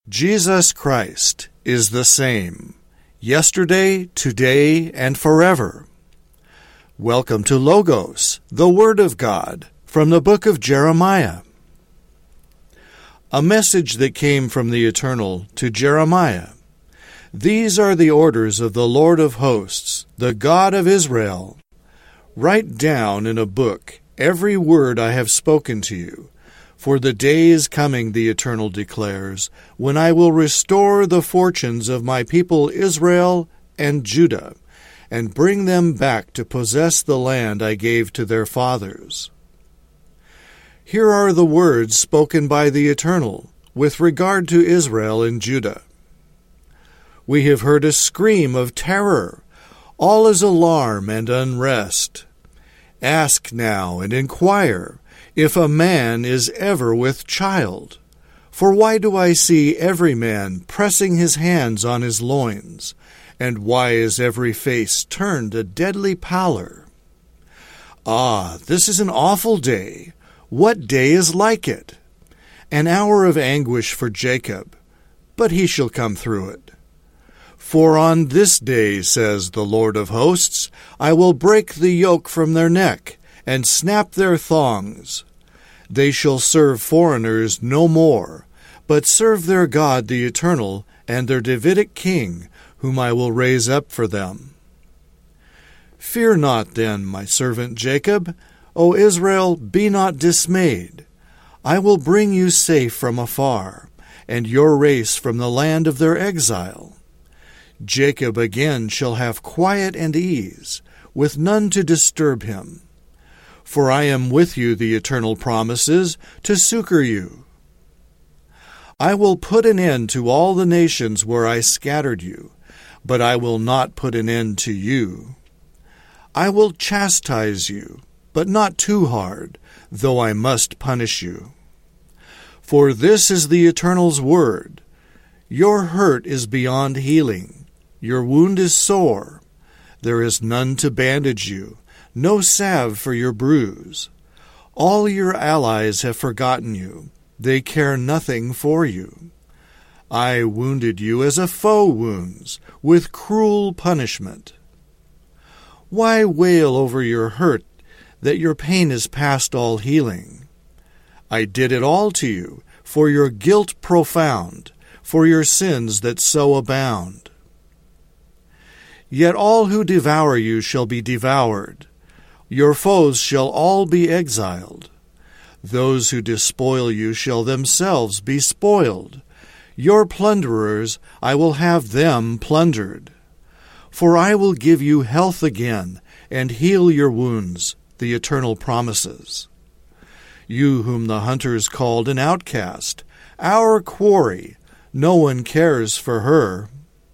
Jesus Christ is the same, yesterday, today, and forever. Welcome to Logos, the Word of God, from the book of Jeremiah. A message that came from the Eternal to Jeremiah. These are the orders of the Lord of hosts, the God of Israel. Write down in a book every word I have spoken to you. For the day is coming, the Eternal declares, when I will restore the fortunes of my people Israel and Judah, and bring them back to possess the land I gave to their fathers. Here are the words spoken by the Eternal with regard to Israel and Judah. We have heard a scream of terror. All is alarm and unrest. Ask now and inquire if a man is ever with child. For why do I see every man pressing his hands on his loins? And why is every face turned a deadly pallor? Ah, this is an awful day. What day is like it? An hour of anguish for Jacob, but he shall come through it. For on this day, says the Lord of hosts, I will break the yoke from their neck, and snap their thongs. They shall serve foreigners no more, but serve their God the Eternal, and their Davidic king, whom I will raise up for them. Fear not then, my servant Jacob. O Israel, be not dismayed. I will bring you safe from afar, and your race from the land of their exile. Jacob again shall have quiet and ease, with none to disturb him. For I am with you, the Eternal promises, to succor you. I will put an end to all the nations where I scattered you, but I will not put an end to you. I will chastise you, but not too hard, though I must punish you. For this is the Eternal's word. Your hurt is beyond healing. Your wound is sore. There is none to bandage you, no salve for your bruise. All your allies have forgotten you. They care nothing for you. I wounded you as a foe wounds, with cruel punishment. Why wail over your hurt, that your pain is past all healing? I did it all to you, for your guilt profound, for your sins that so abound. Yet all who devour you shall be devoured. Your foes shall all be exiled. Those who despoil you shall themselves be spoiled. Your plunderers, I will have them plundered. For I will give you health again, and heal your wounds, the Eternal promises. You whom the hunters called an outcast, our quarry, no one cares for her.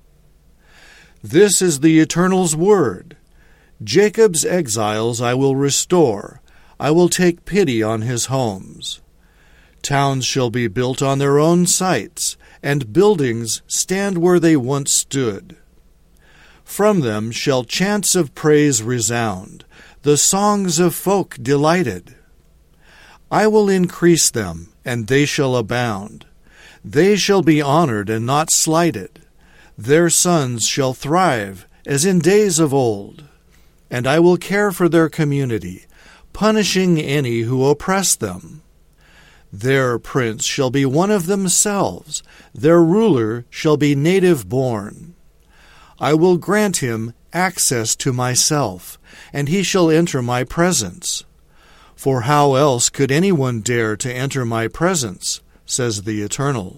This is the Eternal's word. Jacob's exiles I will restore. I will take pity on his homes. Towns shall be built on their own sites, and buildings stand where they once stood. From them shall chants of praise resound, the songs of folk delighted. I will increase them, and they shall abound. They shall be honored and not slighted. Their sons shall thrive as in days of old. And I will care for their community, punishing any who oppress them. Their prince shall be one of themselves, their ruler shall be native-born. I will grant him access to myself, and he shall enter my presence. For how else could anyone dare to enter my presence, says the Eternal.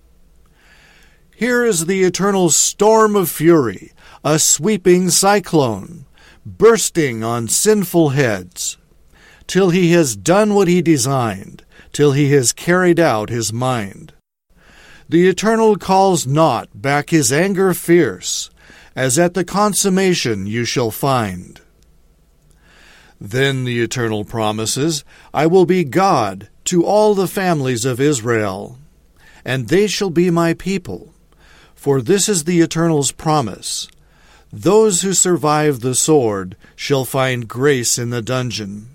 Here is the Eternal's storm of fury, a sweeping cyclone, bursting on sinful heads, till he has done what he designed, till he has carried out his mind. The Eternal calls not back his anger fierce, as at the consummation you shall find. Then the Eternal promises, I will be God to all the families of Israel, and they shall be my people. For this is the Eternal's promise. Those who survive the sword shall find grace in the dungeon.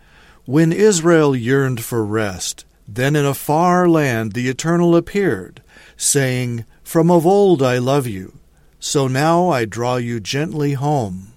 When Israel yearned for rest, then in a far land the Eternal appeared, saying, "From of old I love you, so now I draw you gently home."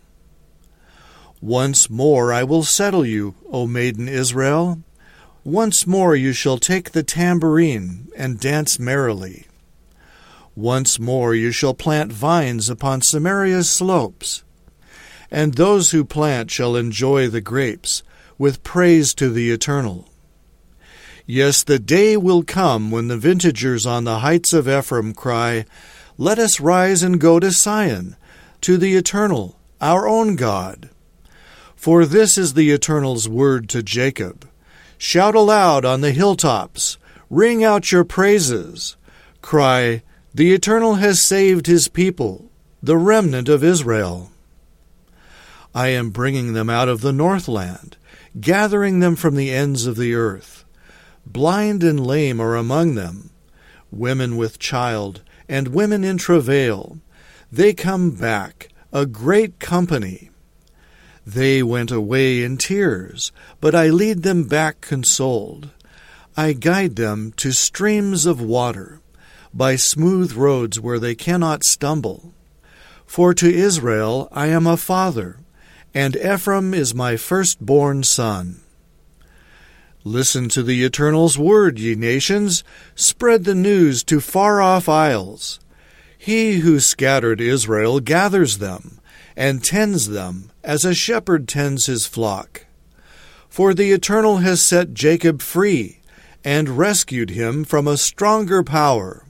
Once more I will settle you, O maiden Israel. Once more you shall take the tambourine and dance merrily. Once more you shall plant vines upon Samaria's slopes, and those who plant shall enjoy the grapes, with praise to the Eternal. Yes, the day will come when the vintagers on the heights of Ephraim cry, "Let us rise and go to Sion, to the Eternal, our own God." For this is the Eternal's word to Jacob. Shout aloud on the hilltops, ring out your praises. Cry, "The Eternal has saved his people, the remnant of Israel." I am bringing them out of the northland, gathering them from the ends of the earth. Blind and lame are among them, women with child, and women in travail. They come back, a great company. They went away in tears, but I lead them back consoled. I guide them to streams of water, by smooth roads where they cannot stumble. For to Israel I am a father, and Ephraim is my firstborn son. Listen to the Eternal's word, ye nations. Spread the news to far-off isles. He who scattered Israel gathers them, and tends them, as a shepherd tends his flock. For the Eternal has set Jacob free, and rescued him from a stronger power.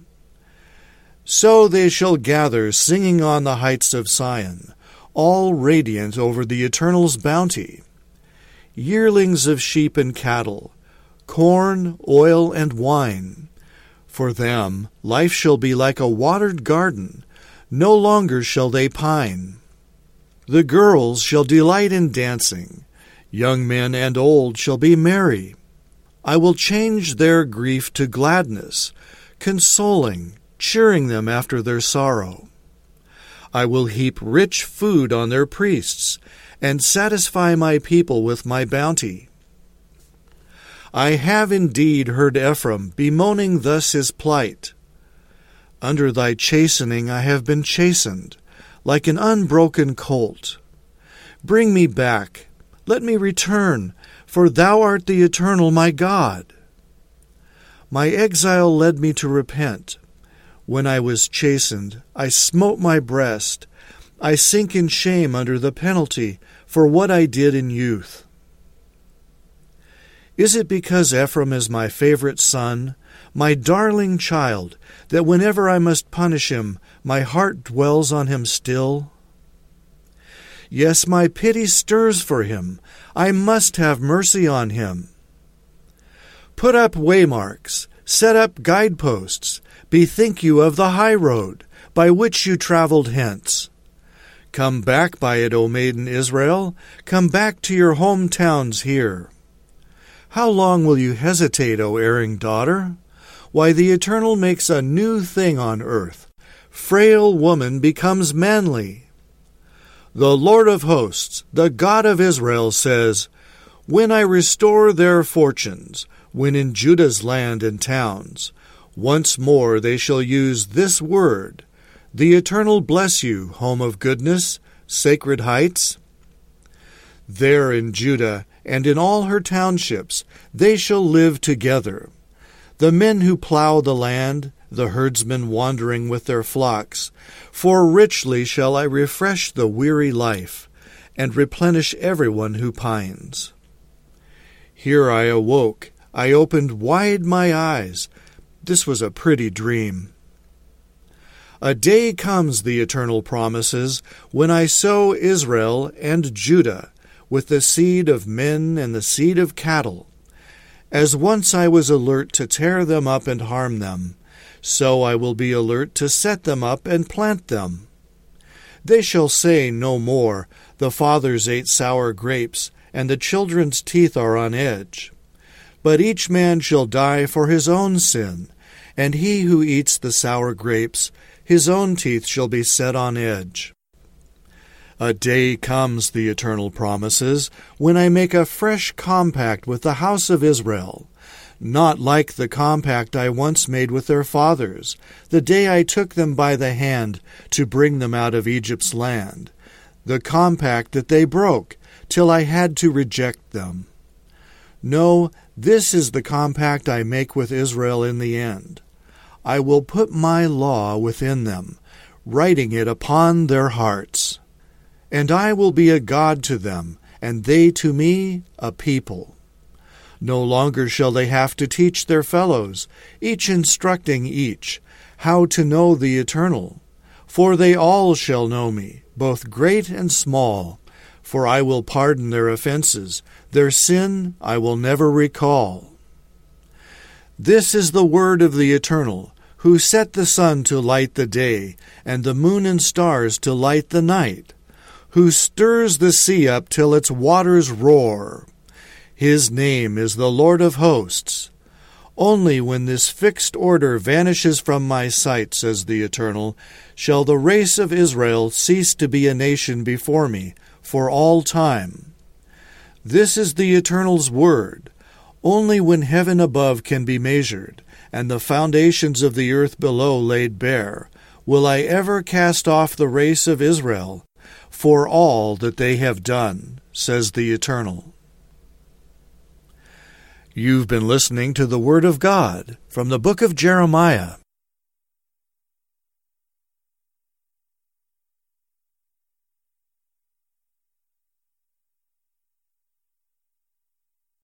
So they shall gather, singing on the heights of Sion, all radiant over the Eternal's bounty. Yearlings of sheep and cattle, corn, oil, and wine. For them life shall be like a watered garden, no longer shall they pine. The girls shall delight in dancing, young men and old shall be merry. I will change their grief to gladness, consoling, cheering them after their sorrow. I will heap rich food on their priests, and satisfy my people with my bounty. I have indeed heard Ephraim bemoaning thus his plight. Under thy chastening I have been chastened, like an unbroken colt. Bring me back, let me return, for thou art the Eternal my God. My exile led me to repent. When I was chastened, I smote my breast. I sink in shame under the penalty for what I did in youth. Is it because Ephraim is my favorite son, my darling child, that whenever I must punish him, my heart dwells on him still? Yes, my pity stirs for him. I must have mercy on him. Put up waymarks, set up guideposts, bethink you of the high road, by which you traveled hence. Come back by it, O maiden Israel, come back to your hometowns here. How long will you hesitate, O erring daughter? Why, the Eternal makes a new thing on earth. Frail woman becomes manly. The Lord of hosts, the God of Israel, says, When I restore their fortunes, when in Judah's land and towns, once more they shall use this word, The Eternal bless you, home of goodness, sacred heights. There in Judah and in all her townships they shall live together. The men who plow the land, the herdsmen wandering with their flocks, for richly shall I refresh the weary life, and replenish everyone who pines. Here I awoke, I opened wide my eyes. This was a pretty dream. A day comes, the Eternal promises, when I sow Israel and Judah with the seed of men and the seed of cattle. As once I was alert to tear them up and harm them, so I will be alert to set them up and plant them. They shall say no more, The fathers ate sour grapes, and the children's teeth are on edge. But each man shall die for his own sin, and he who eats the sour grapes, his own teeth shall be set on edge. A day comes, the Eternal promises, when I make a fresh compact with the house of Israel, not like the compact I once made with their fathers, the day I took them by the hand to bring them out of Egypt's land, the compact that they broke, till I had to reject them. No, this is the compact I make with Israel in the end. I will put my law within them, writing it upon their hearts. And I will be a God to them, and they to me a people. No longer shall they have to teach their fellows, each instructing each, how to know the Eternal. For they all shall know me, both great and small. For I will pardon their offenses, their sin I will never recall. This is the word of the Eternal, who set the sun to light the day, and the moon and stars to light the night, who stirs the sea up till its waters roar. His name is the Lord of hosts. Only when this fixed order vanishes from my sight, says the Eternal, shall the race of Israel cease to be a nation before me for all time. This is the Eternal's word. Only when heaven above can be measured, and the foundations of the earth below laid bare, will I ever cast off the race of Israel for all that they have done, says the Eternal. You've been listening to the Word of God from the book of Jeremiah.